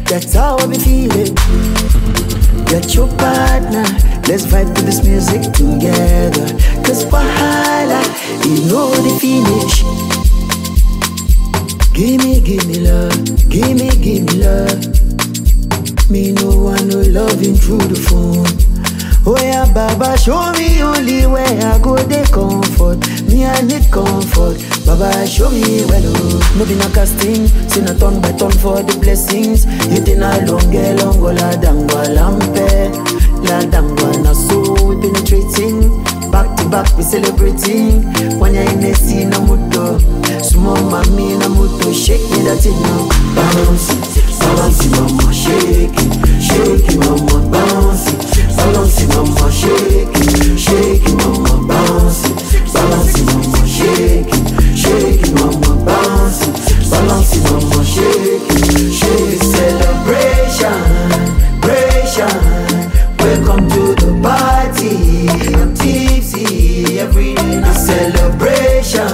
That's how I be feeling. Get your partner, let's vibe to this music together. Cause Wahala, you know the finish. Give me love, give me love. Me no want no loving through the phone. Oh yeah, Baba, show me only where I go, they comfort. Me I need comfort. Baba, show me where to. No be no casting, see no turn by turn for the blessings. You think I longo la dangwa lampe, la dangwa na so we penetrating. Back to back we celebrating. When you're in the scene, I'm muto. Small mommy, I'm muto. Shake me that thing now. Bounce it, bounce it, mama. Shake it, shake it, mama. Bounce it, bounce it, mama. Shake it, shake it, mama. Bounce it, bounce it, mama. Shake it, mama. Bounce it, bounce it, mama. Shake it, shake it. Celebration, celebration. Welcome to the party. I'm tipsy every day. Now celebration,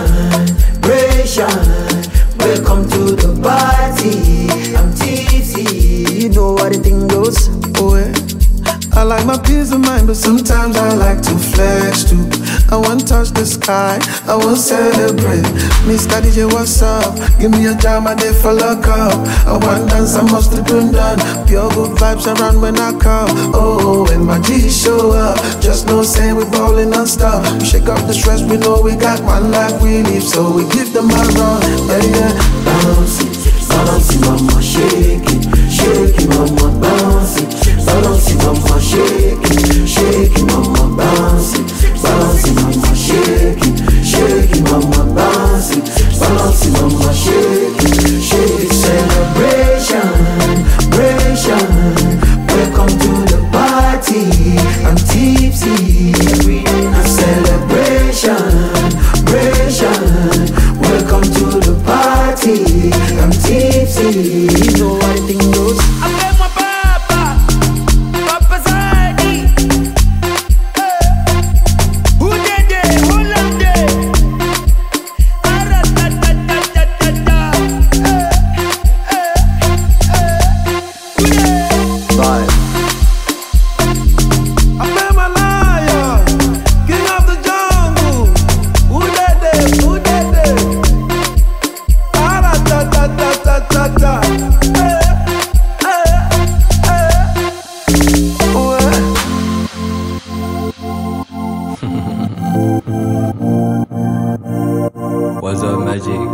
celebration. Welcome to the party. I'm tipsy. You know how the thing goes. Oh yeah. I like my peace of mind, but sometimes I like to flex too. I want touch the sky, I want celebrate. Mr. DJ, what's up? Give me a jam, I did for luck up. I want dance, I must have been done. Pure good vibes around when I come. Oh, when my G show up, just know say we ballin' non-stop. We shake off the stress, we know we got one life we live, so we give them a run. Yeah. Bounce it, mama, shake it, mama, bounce it, mama, shake it, mama, bounce it, mama, shake it, mama, bounce it, mama, shake it, celebration, celebration. Welcome to the party. I'm tipsy every day. Now celebration, celebration. Welcome to the party. I'm tipsy. You know how the thing goes. I bet my Papa's ID. Who did it? Who loved it? Bye. I bet my lion, king of the jungle. Who did it? Who did it? Ta-ta-ta-ta-ta-ta. What's up, Magic?